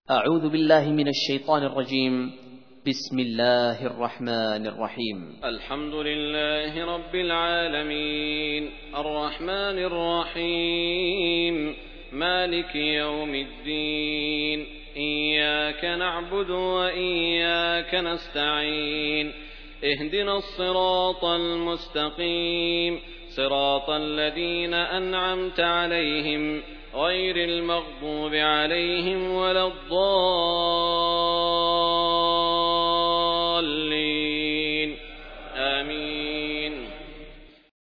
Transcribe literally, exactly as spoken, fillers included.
أعوذ بالله من الشيطان الرجيم. بسم الله الرحمن الرحيم. الحمد لله رب العالمين الرحمن الرحيم مالك يوم الدين إياك نعبد وإياك نستعين اهدنا الصراط المستقيم صراط الذين أنعمت عليهم غير المغضوب عليهم ولا الضالين